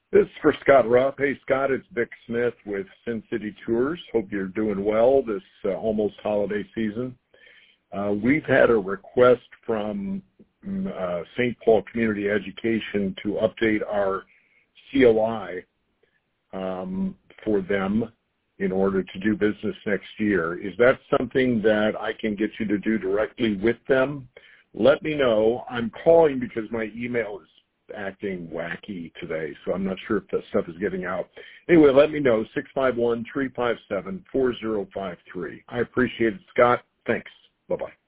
This is for Scott Rupp. Hey, Scott, it's Vic Smith with Sin City Tours. Hope you're doing well this almost holiday season. We've had a request from St. Paul Community Education to update our COI for them in order to do business next year. Is that something that I can get you to do directly with them? Let me know. I'm calling because my email is acting wacky today, so I'm not sure if that stuff is getting out. Anyway, let me know, 651-357-4053. I appreciate it, Scott. Thanks. Bye-bye.